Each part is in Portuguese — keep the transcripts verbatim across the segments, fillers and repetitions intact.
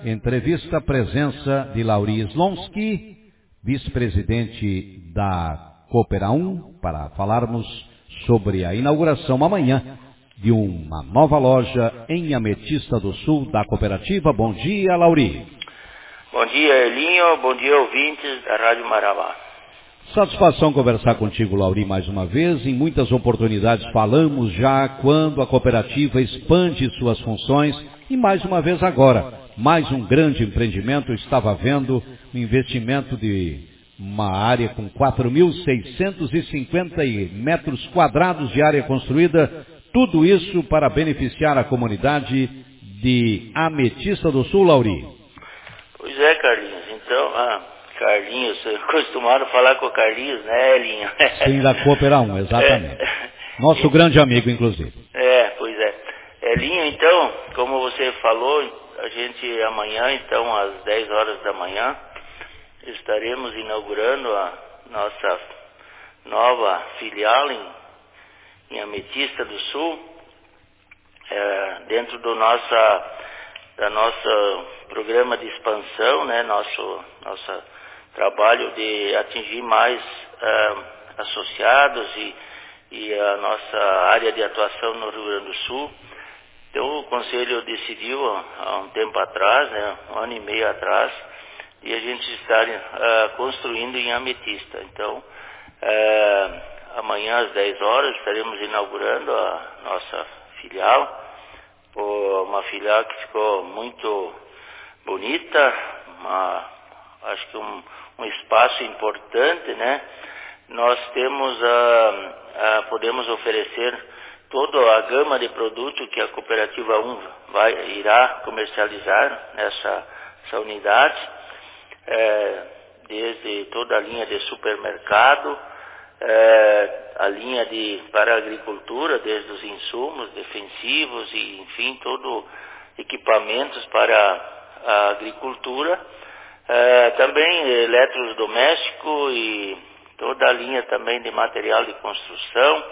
entrevista a presença de Lauri Slonski, vice-presidente da Coopera um, para falarmos sobre a inauguração amanhã de uma nova loja em Ametista do Sul da cooperativa. Bom dia, Lauri. Bom dia, Elinho. Bom dia, ouvintes da Rádio Marabá. Satisfação conversar contigo, Lauri, mais uma vez. Em muitas oportunidades falamos já quando a cooperativa expande suas funções e mais uma vez agora, mais um grande empreendimento. Estava havendo um investimento de uma área com quatro mil seiscentos e cinquenta metros quadrados de área construída, tudo isso para beneficiar a comunidade de Ametista do Sul, Lauri. Pois é, Carlinhos. Então, ah, Carlinhos, costumaram falar com o Carlinhos, né, Elinho? Sim, da Coopera um, exatamente. É. Nosso grande amigo, inclusive. É, pois é. Elinho, então, como você falou, a gente amanhã, então, às dez horas da manhã, estaremos inaugurando a nossa nova filial em, em Ametista do Sul, é, dentro do nossa, da nosso programa de expansão, né, nosso, nosso trabalho de atingir mais é, associados e, e a nossa área de atuação no Rio Grande do Sul. Então, o Conselho decidiu há um tempo atrás, né, um ano e meio atrás, e a gente está uh, construindo em Ametista. Então, uh, amanhã às dez horas estaremos inaugurando a nossa filial, uma filial que ficou muito bonita, uma, acho que um, um espaço importante, né? Nós temos, uh, uh, podemos oferecer toda a gama de produtos que a Cooperativa um vai, irá comercializar nessa essa unidade. É, desde toda a linha de supermercado, é, a linha de, para a agricultura, desde os insumos defensivos e, enfim, todo equipamentos para a agricultura, é, também eletrodoméstico e toda a linha também de material de construção.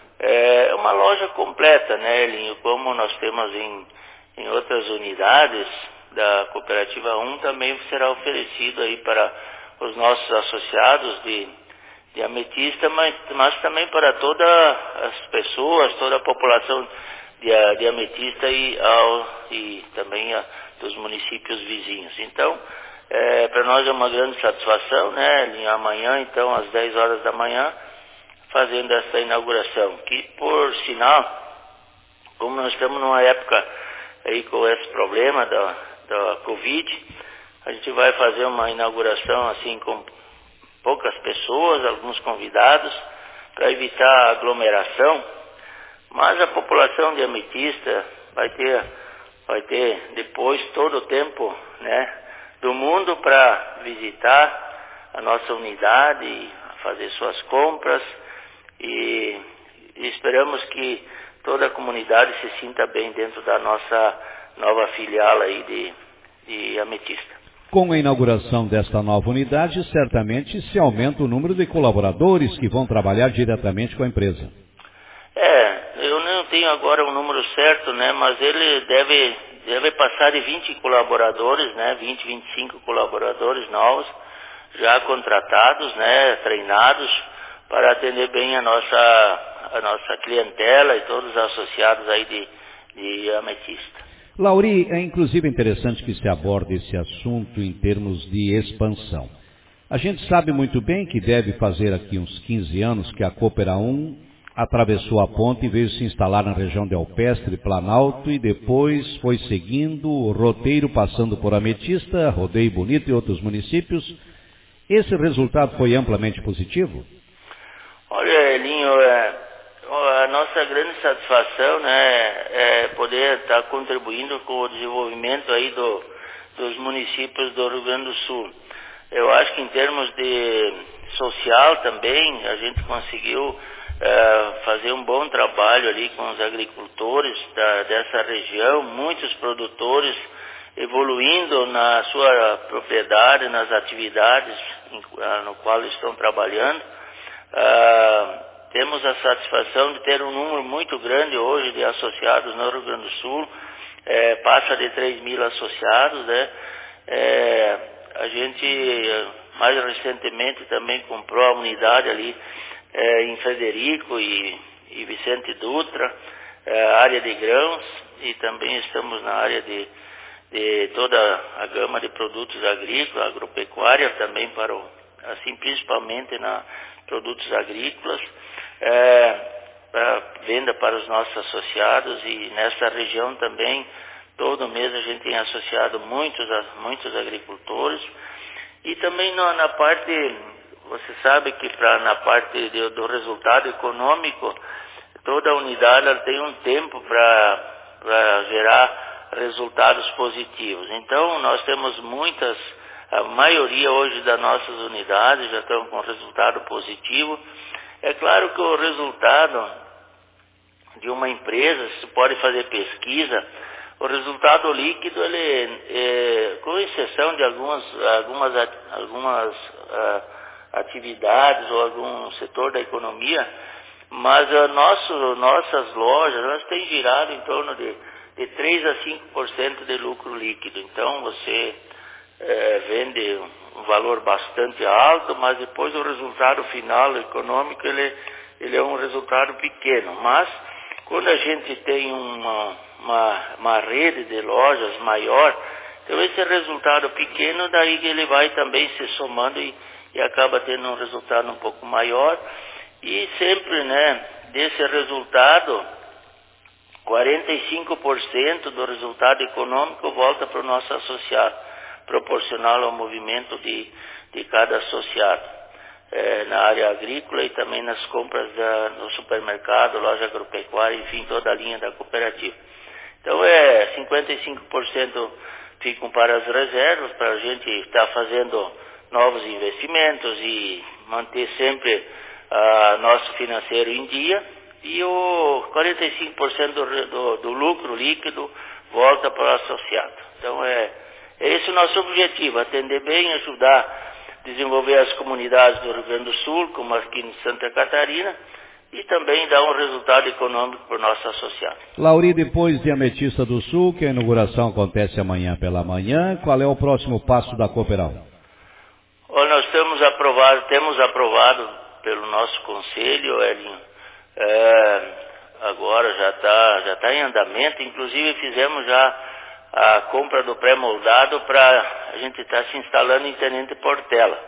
É uma loja completa, né, Elinho? Como nós temos em, em outras unidades da Cooperativa um, também será oferecido aí para os nossos associados de, de Ametista, mas, mas também para todas as pessoas, toda a população de, de Ametista e, ao, e também a, dos municípios vizinhos. Então, é, para nós é uma grande satisfação, né, amanhã, então, às dez horas da manhã, fazendo essa inauguração, que, por sinal, como nós estamos numa época aí com esse problema da da Covid, a gente vai fazer uma inauguração assim com poucas pessoas, alguns convidados, para evitar aglomeração, mas a população de Ametista vai ter, vai ter depois todo o tempo, né, do mundo para visitar a nossa unidade, fazer suas compras e, e esperamos que toda a comunidade se sinta bem dentro da nossa nova filial aí de, de Ametista. Com a inauguração desta nova unidade, certamente se aumenta o número de colaboradores que vão trabalhar diretamente com a empresa. É, eu não tenho agora o número certo, né, mas ele deve, deve passar de vinte colaboradores, né, vinte, vinte e cinco colaboradores novos, já contratados, né, treinados, para atender bem a nossa, a nossa clientela e todos os associados aí de, de Ametista. Lauri, é inclusive interessante que se aborde esse assunto em termos de expansão. A gente sabe muito bem que deve fazer aqui uns quinze anos que a Coopera um atravessou a ponte e veio se instalar na região de Alpestre, Planalto, e depois foi seguindo o roteiro, passando por Ametista, Rodeio Bonito e outros municípios. Esse resultado foi amplamente positivo? Olha, Elinho, é... a nossa grande satisfação, né, é poder estar contribuindo com o desenvolvimento aí do, dos municípios do Rio Grande do Sul. Eu acho que em termos de social também, a gente conseguiu é, fazer um bom trabalho ali com os agricultores da, dessa região, muitos produtores evoluindo na sua propriedade, nas atividades em, no qual estão trabalhando. Ah, temos a satisfação de ter um número muito grande hoje de associados no Rio Grande do Sul, é, passa de três mil associados, né? É, a gente, mais recentemente, também comprou a unidade ali é, em Frederico e, e Vicente Dutra, é, área de grãos, e também estamos na área de, de toda a gama de produtos agrícolas, agropecuária também, para o, assim, principalmente na produtos agrícolas, é, para venda para os nossos associados, e nessa região também, todo mês a gente tem associado muitos, muitos agricultores. E também na, na parte, você sabe que pra, na parte de, do resultado econômico, toda unidade ela tem um tempo para gerar resultados positivos. Então nós temos muitas, a maioria hoje das nossas unidades já estão com resultado positivo. É claro que o resultado de uma empresa, se pode fazer pesquisa, o resultado líquido, ele, é, com exceção de algumas, algumas, algumas uh, atividades ou algum setor da economia, mas uh, nosso, nossas lojas, nós têm girado em torno de, de três a cinco por cento de lucro líquido. Então você é, vende um valor bastante alto, mas depois o resultado final econômico, ele, ele é um resultado pequeno. Mas quando a gente tem uma, uma, uma rede de lojas maior, então esse resultado pequeno, daí que ele vai também se somando e, e acaba tendo um resultado um pouco maior. E sempre, né, desse resultado, quarenta e cinco por cento do resultado econômico volta para o nosso associado, proporcional ao movimento de, de cada associado. É, na área agrícola e também nas compras da, no supermercado, loja agropecuária, enfim, toda a linha da cooperativa. Então, é cinquenta e cinco por cento ficam para as reservas, para a gente estar fazendo novos investimentos e manter sempre ah, nosso financeiro em dia, e o quarenta e cinco por cento do, do, do lucro líquido volta para o associado. Então, é, é esse o nosso objetivo, atender bem, ajudar desenvolver as comunidades do Rio Grande do Sul, como aqui em Santa Catarina, e também dar um resultado econômico para o nosso associado. Lauri, depois de Ametista do Sul, que a inauguração acontece amanhã pela manhã, qual é o próximo passo da Cooperal? Olha, nós temos aprovado, temos aprovado pelo nosso conselho, Elinho, é, agora já está já tá em andamento, inclusive fizemos já a compra do pré-moldado para a gente estar tá se instalando em Tenente Portela.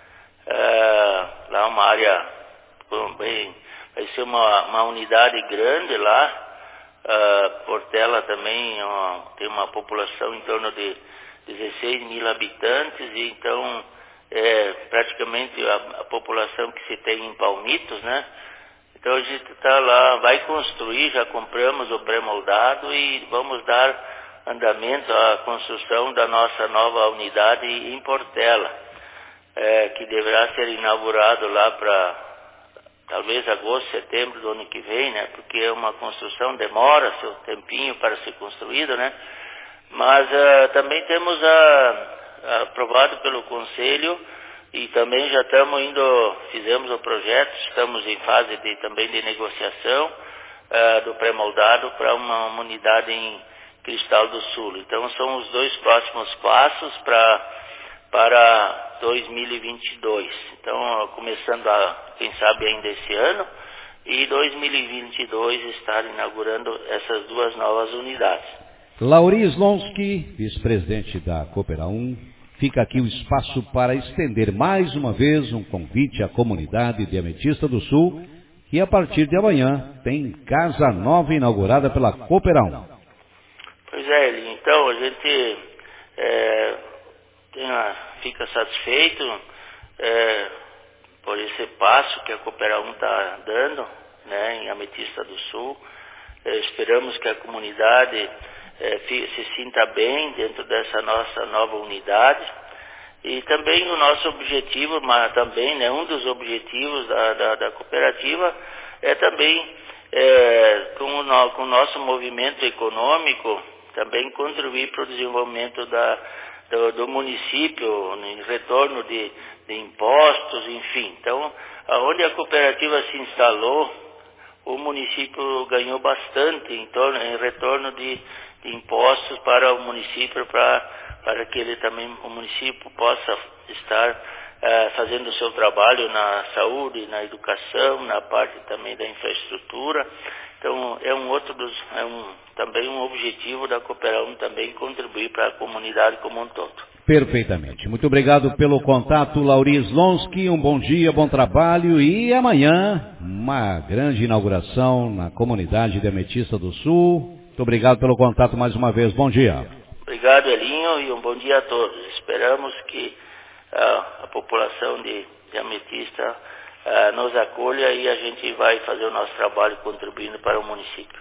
É, lá uma área, bem, vai ser uma, uma unidade grande lá. É, Portela também ó, tem uma população em torno de dezesseis mil habitantes, e então é praticamente a, a população que se tem em Palmitos, né? Então a gente está lá, vai construir, já compramos o pré-moldado e vamos dar andamento à construção da nossa nova unidade em Portela, é, que deverá ser inaugurado lá para talvez agosto, setembro do ano que vem, né? Porque uma construção demora seu tempinho para ser construída, né? Mas uh, também temos uh, aprovado pelo Conselho, e também já estamos indo, fizemos o projeto, estamos em fase de, também de negociação uh, do pré-moldado para uma, uma unidade em Cristal do Sul. Então são os dois próximos passos pra, para dois mil e vinte e dois. Então, começando a, quem sabe ainda esse ano, e dois mil e vinte e dois estar inaugurando essas duas novas unidades. Lauri Slonski, vice-presidente da Cooperal um, fica aqui o espaço para estender mais uma vez um convite à comunidade de Ametista do Sul, que a partir de amanhã tem casa nova inaugurada pela Cooperal um. Pois é, Eli, então a gente é, tem uma, fica satisfeito é, por esse passo que a Cooperal um está dando, né, em Ametista do Sul. É, esperamos que a comunidade é, se sinta bem dentro dessa nossa nova unidade. E também o nosso objetivo, mas também, né, um dos objetivos da, da, da cooperativa é também, é, com, o no, com o nosso movimento econômico, também contribuir para o desenvolvimento da, do, do município, em retorno de, de impostos, enfim. Então, onde a cooperativa se instalou, o município ganhou bastante em, torno, em retorno de, de impostos para o município, para, para que ele também, o município possa estar uh, fazendo o seu trabalho na saúde, na educação, na parte também da infraestrutura. Então, é um outro dos, é um, também um objetivo da Cooperão também contribuir para a comunidade como um todo. Perfeitamente. Muito obrigado pelo contato, Lauri Slonski. Um bom dia, bom trabalho e amanhã uma grande inauguração na comunidade de Ametista do Sul. Muito obrigado pelo contato mais uma vez. Bom dia. Obrigado, Elinho, e um bom dia a todos. Esperamos que uh, a população de, de Ametista uh, nos acolha e a gente vai fazer o nosso trabalho contribuindo para o município.